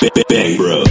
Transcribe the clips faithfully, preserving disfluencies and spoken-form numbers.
Bang, bro.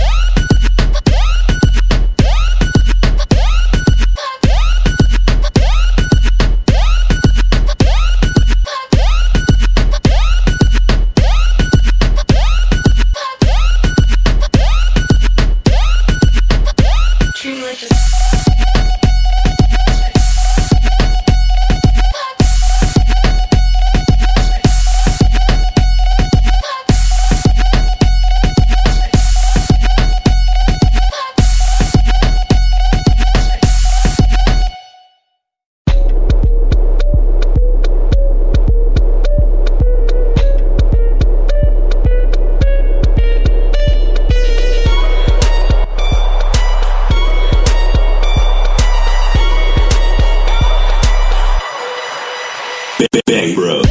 Bang, bro.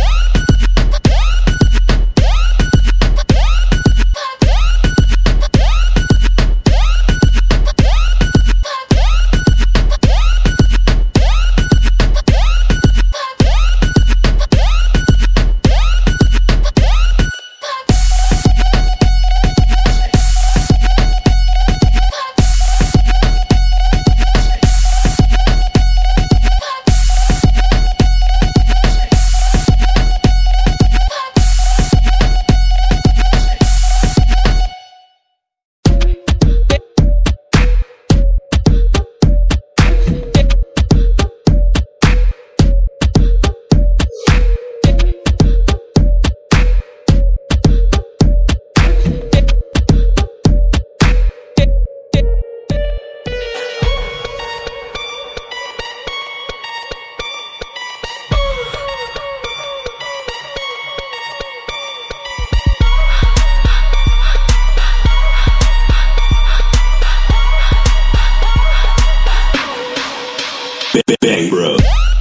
Bang, bro.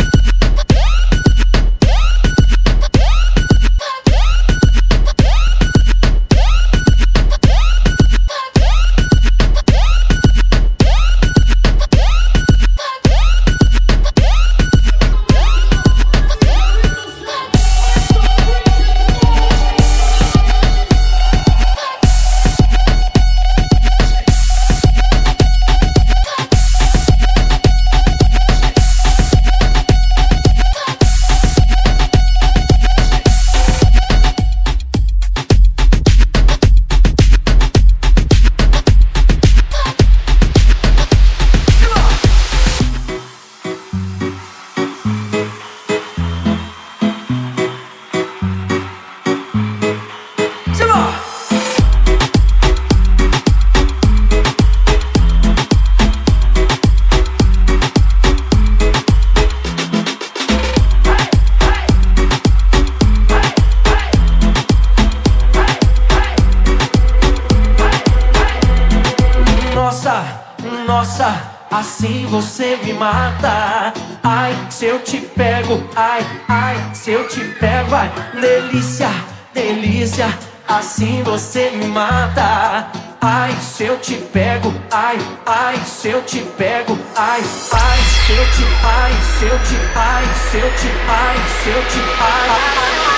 Nossa, assim você me mata. Ai, se eu te pego, ai, ai, se eu te pego, ai, delícia, delícia, assim você me mata. Ai, se eu te pego, ai, ai, se eu te pego, ai, ai, se eu te, ai, se eu te, ai, se eu te, ai, se eu te, ai, ai.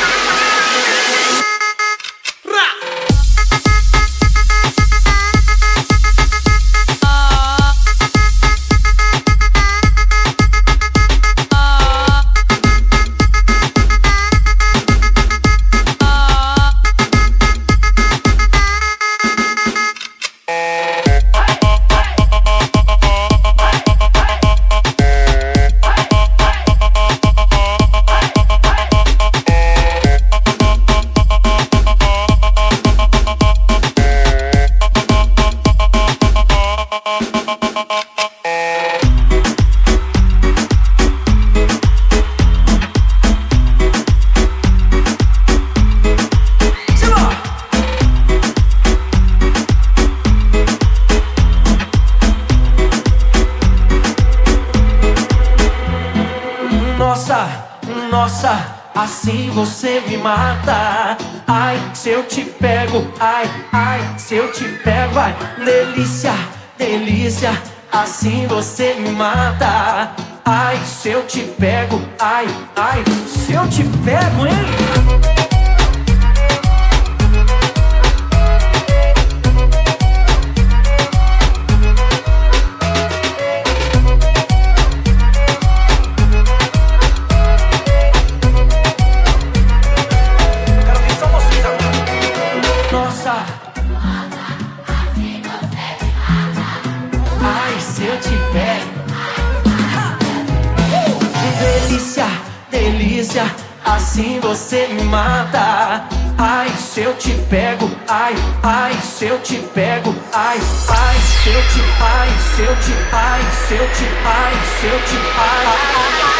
Nossa, assim você me mata. Ai, se eu te pego, ai, ai, se eu te pego, ai, delícia, delícia, assim você me mata. Ai, se eu te pego, ai, ai, se eu te pego, hein? Ai, se eu te pego. Delícia, delícia, assim você me mata. Ai, se eu te pego, ai, ai, se eu te pego, ai, ai, se eu te, ai, se eu te, ai, se eu te, ai, se eu te, ai, ai.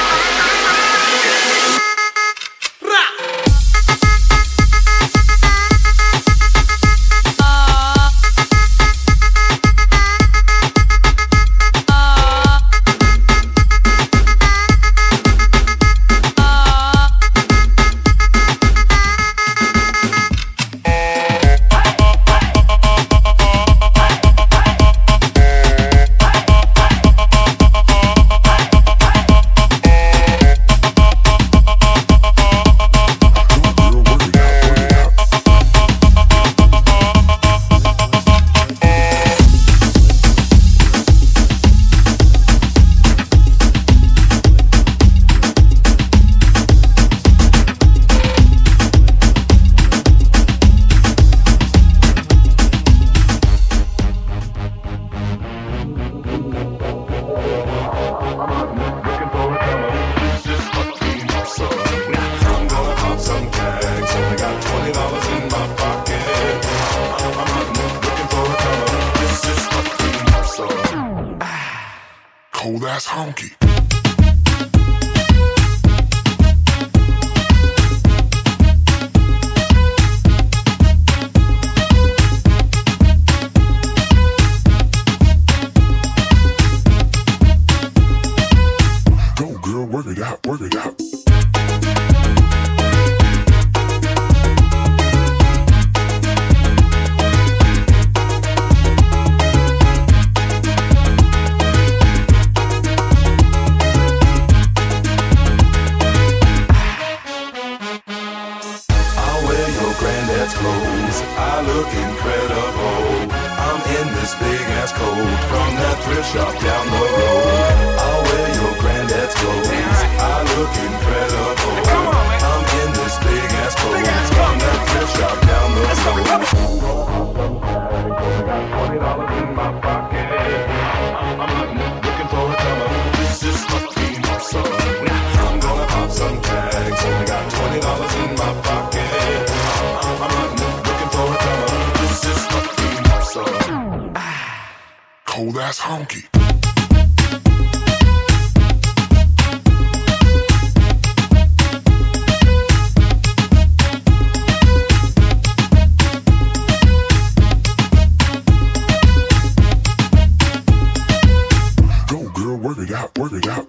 Cold ass honky. Go girl, work it out, work it out. Clothes, I look incredible. I'm in this big ass coat from that thrift shop down the road. I'll wear your granddad's clothes. I look incredible. I'm in this big ass coat from that thrift shop down the road. Got twenty dollars in my pocket. I'm looking for a come up. This is must be my son. I'm gonna pop some tags. Only got twenty dollars in my pocket. Cold ass honky. Go girl, work it out, work it out.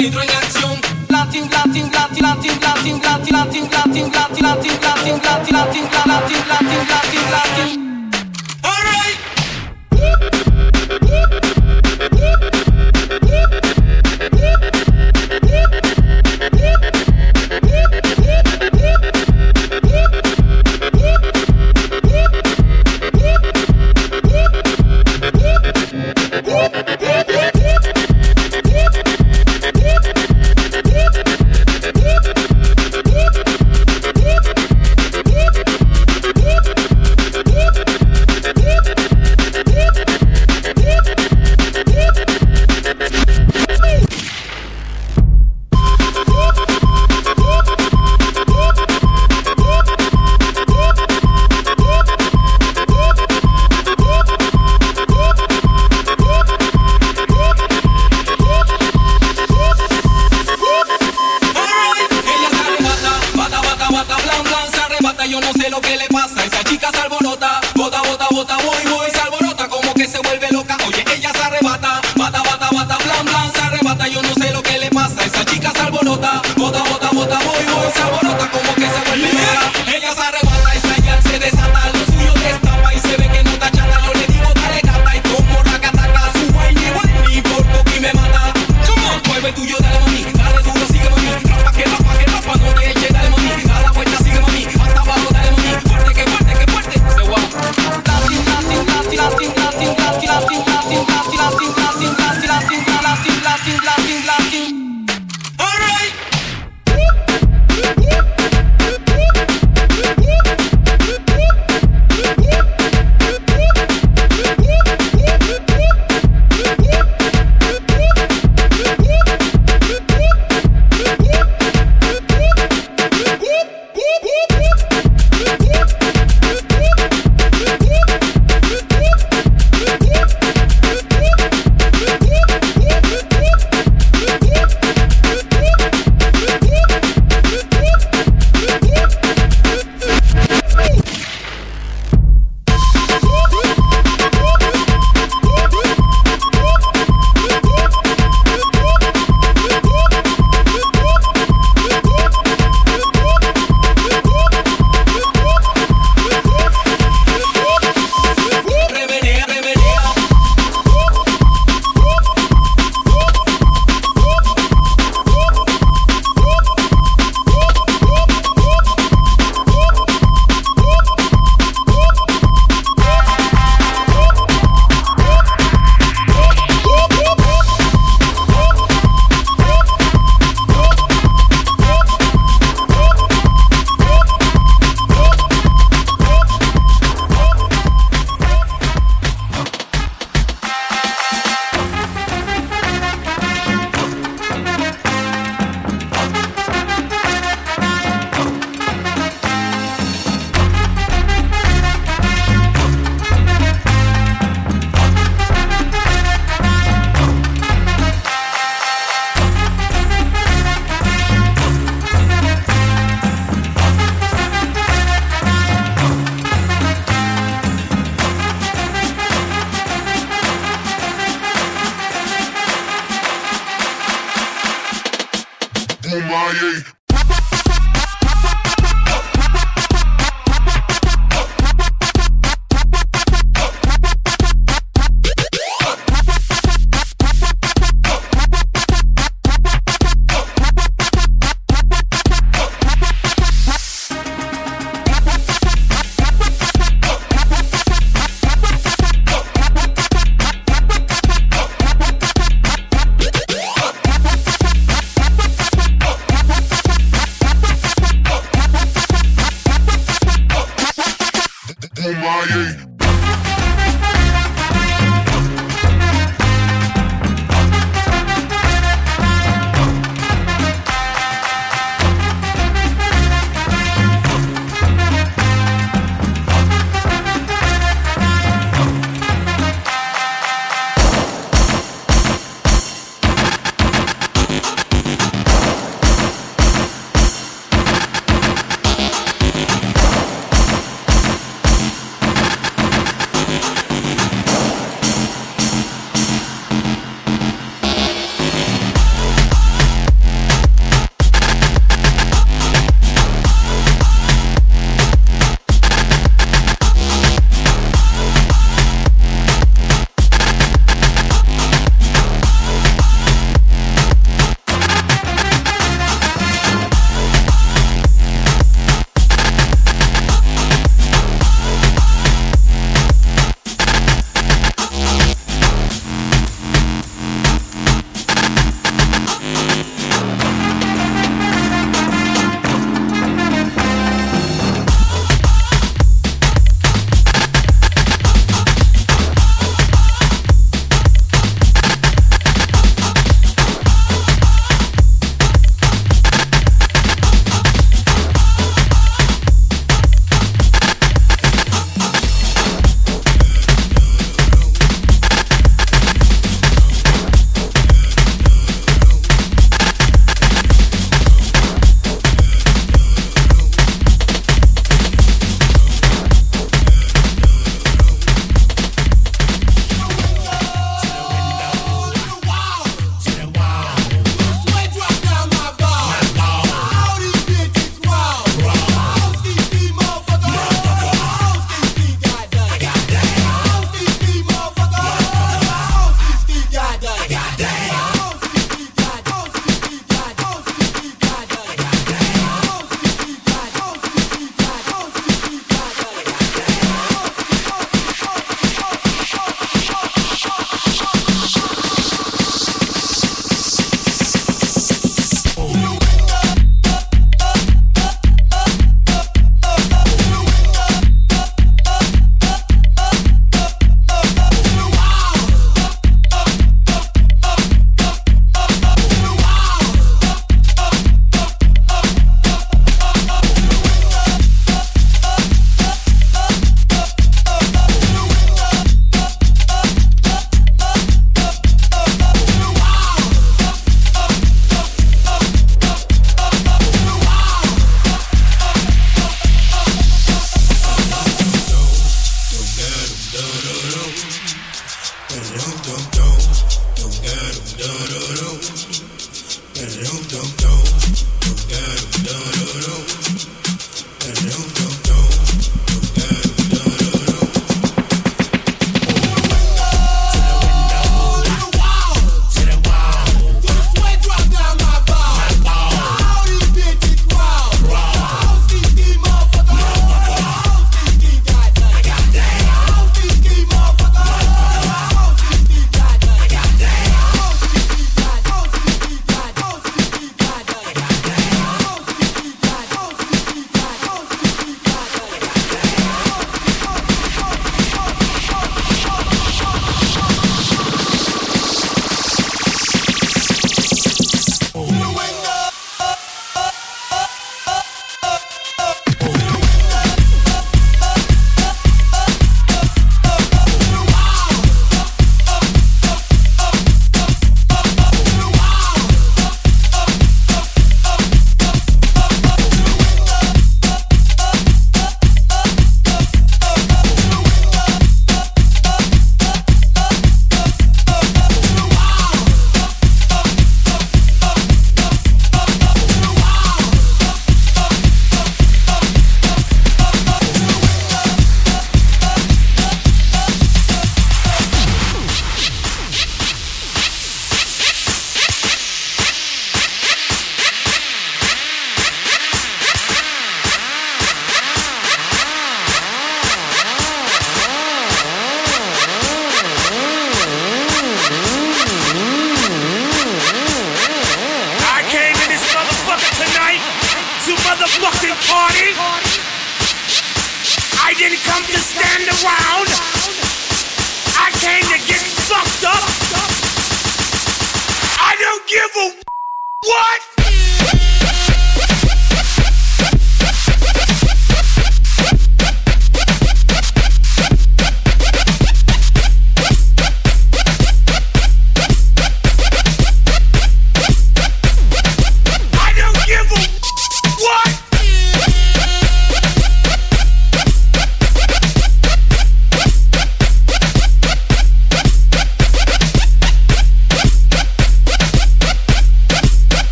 entro en acción. Latin, Latin, Latin, Latin, Latin, Latin, Latin, Latin, Latin, Latin, Latin, Latin, Latin, Latin, Latin, Latin, Latin. All right. motherfucking party. I didn't come to stand around. I came to get fucked up. I don't give a what?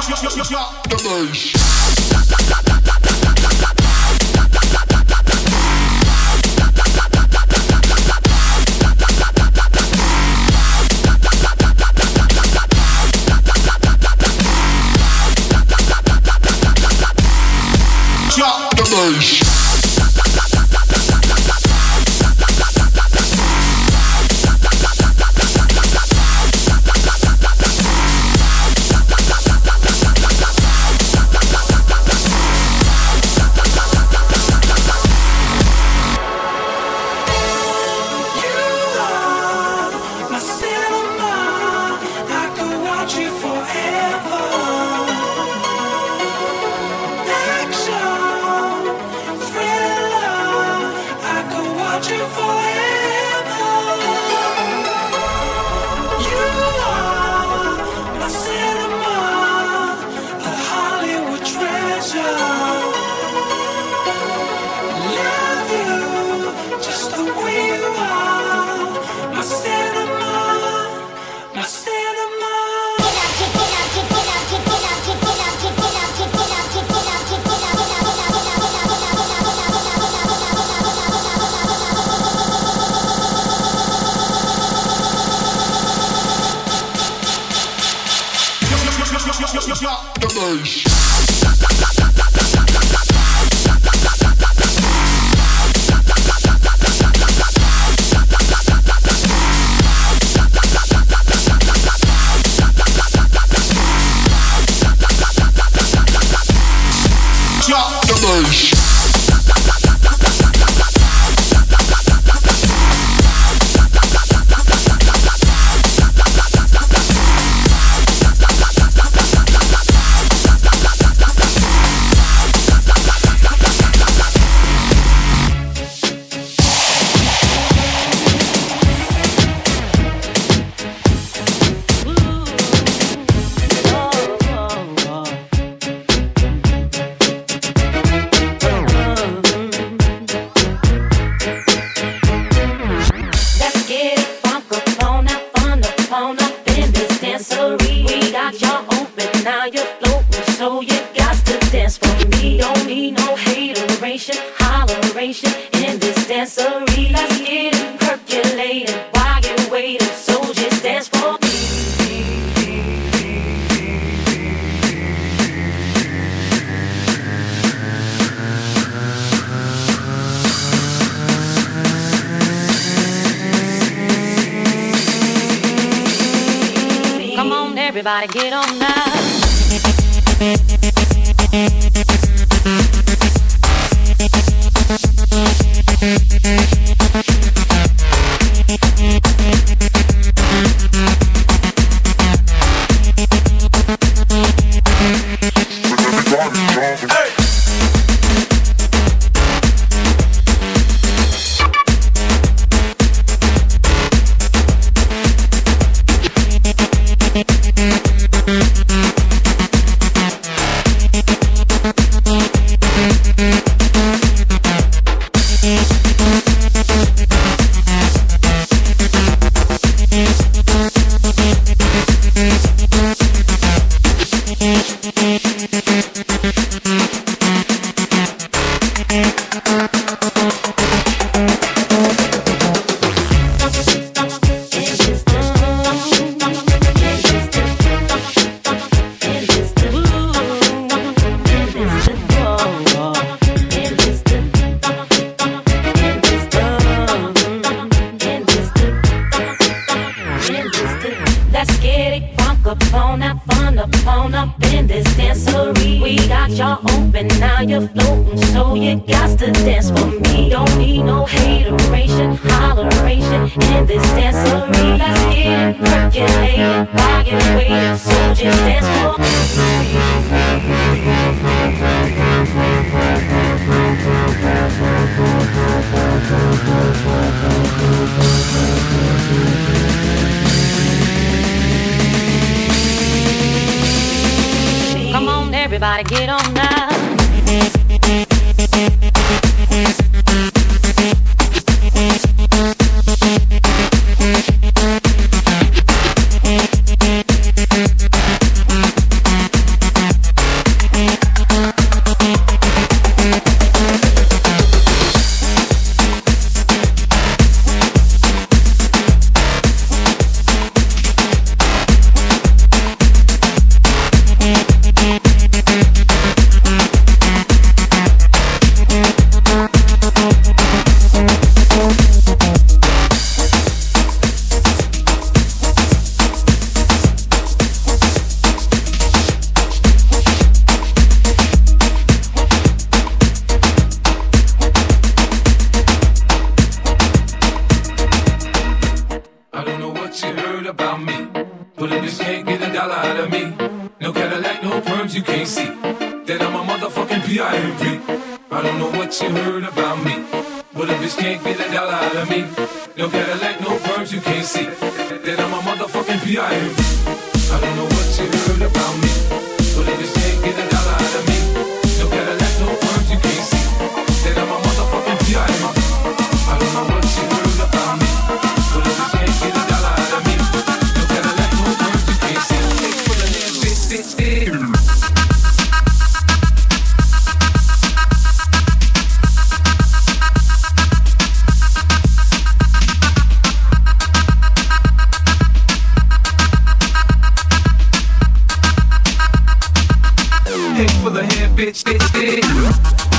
Everybody get on now. Everybody get on now. that I'm a motherfucking P I M P. I don't know what you heard about me, but a bitch can't get a dollar out of me. No Cadillac, no perms, you can't see that I'm a motherfucking P I M P. I don't know what you heard about me, but a bitch can't get a dollar out of me. No Cadillac, no perms, you can't see that I'm a motherfucking P I M P. I don't know what you heard about me, but a bitch can't get a dollar out of me. No Cadillac, no perms, you can't see. Take for the damn bitch, bitch, bitch. Full of hair, bitch, bitch, bitch.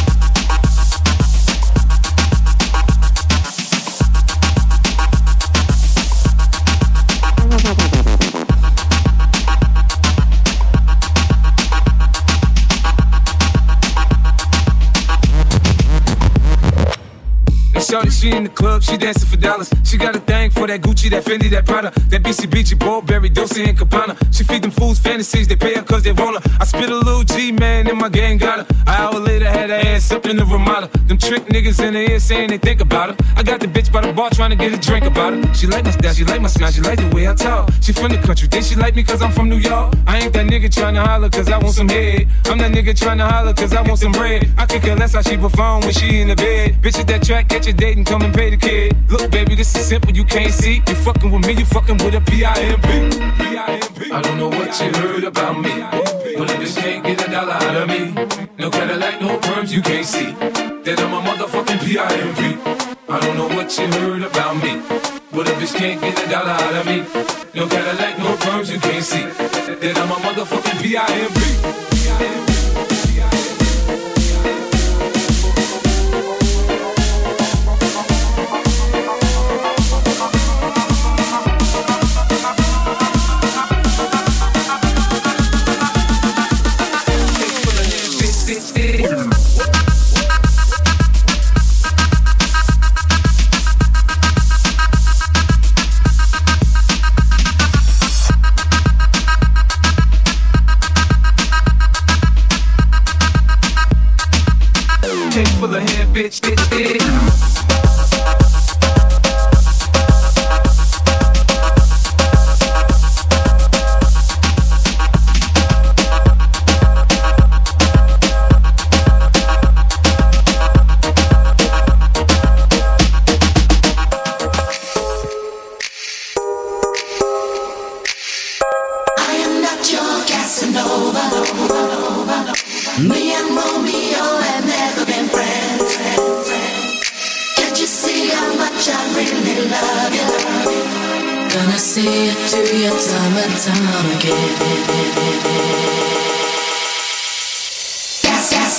Shorty, she in the club, she dancing for dollars. She got a thing for that Gucci, that Fendi, that Prada, that B C B G, Burberry, Dolce and Gabbana. She feed them fools fantasies, they pay her cause they want her. I spit a little G, man, and my gang got her. An hour later, had her ass up in the Ramada. Them trick niggas in the ear saying they think about her. I got the bitch by the bar trying to get a drink about her. She like my style, she like my smile, she like the way I talk. She from the country, think she like me cause I'm from New York. I ain't that nigga trying to holler cause I want some head. I'm that nigga trying to holler cause I want some bread. I could care less how she perform when she in the bed. Bitch at that track, get your date and come and pay the kid. Look, baby, this is simple, you can't see. You fucking with me, you fucking with a P I M P. I don't know what you heard about me, but a bitch can't get a dollar out of me. No Cadillac, no perms, you can't see that I'm a motherfucking P I M P. I don't know what you heard about me, but a bitch can't get a dollar out of me. No Cadillac, no perms, you can't see that I'm a motherfucking P I M P. Full of hair, bitch, bitch, bitch. Me and Romeo have never been friends. Can't you see how much I really love you? Gonna see it to you time and time again. Yes, yes.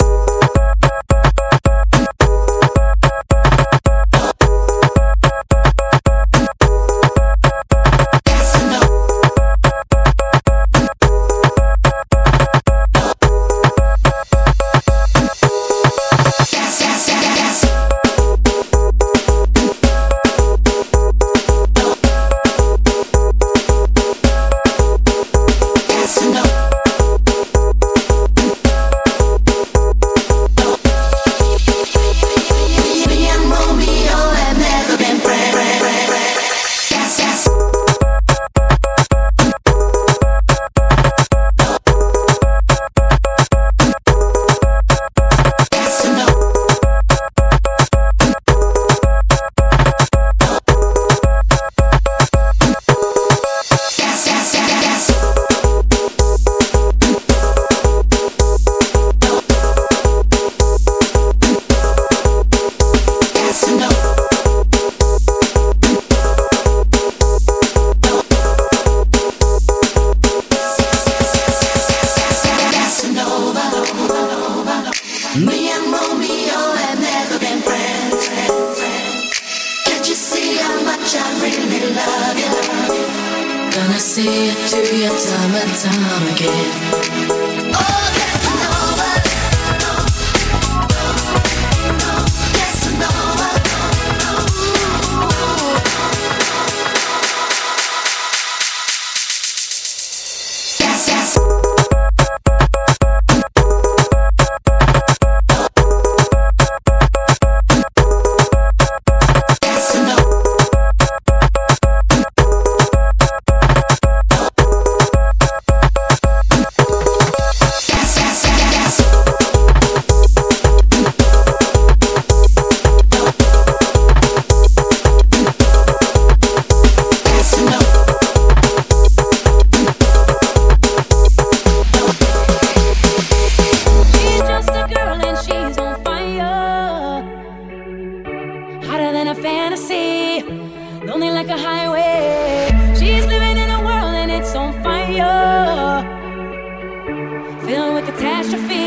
see it to you time and time again. Oh, Casanova. Casanova. Yes, yes. you feel